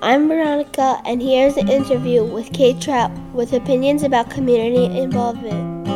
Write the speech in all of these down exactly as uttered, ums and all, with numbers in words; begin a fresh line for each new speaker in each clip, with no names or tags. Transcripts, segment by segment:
I'm Veronica, and here's an interview with Kate Trout with opinions about community involvement.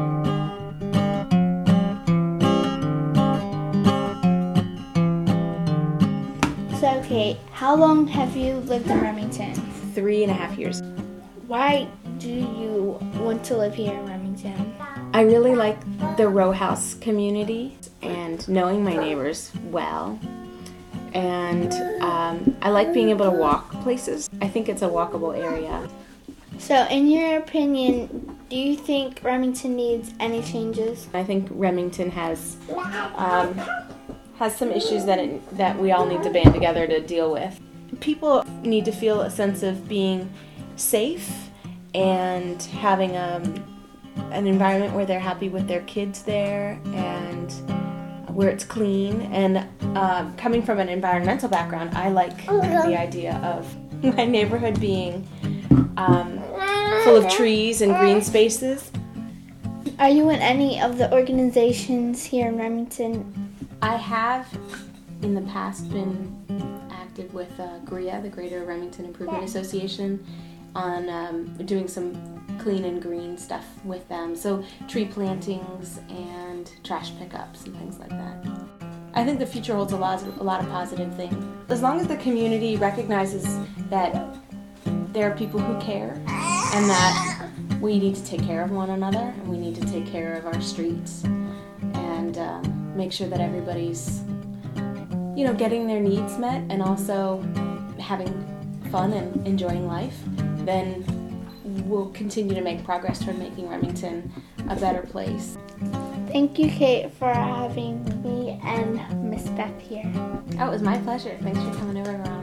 So, Kate, how long have you lived in Remington?
Three and a half years.
Why do you want to live here in Remington?
I really like the row house community and knowing my neighbors well. And um, I like being able to walk places. I think it's a walkable area.
So, in your opinion, do you think Remington needs any changes?
I think Remington has um, has some issues that it, that we all need to band together to deal with. People need to feel a sense of being safe and having um, an environment where they're happy with their kids there and where it's clean. And uh, coming from an environmental background, I like the idea of my neighborhood being um, full of trees and green spaces.
Are you in any of the organizations here in Remington?
I have in the past been active with uh, G R I A, the Greater Remington Improvement Association, on um, doing some clean and green stuff with them. So tree plantings and trash pickups and things like that. I think the future holds a lot, a lot of positive things. As long as the community recognizes that there are people who care and that we need to take care of one another and we need to take care of our streets and um, make sure that everybody's, you know, getting their needs met and also having fun and enjoying life, then we'll continue to make progress toward making Remington a better place.
Thank you, Kate, for having me and Miss Beth here.
Oh, it was my pleasure. Thanks for coming over, Veronica.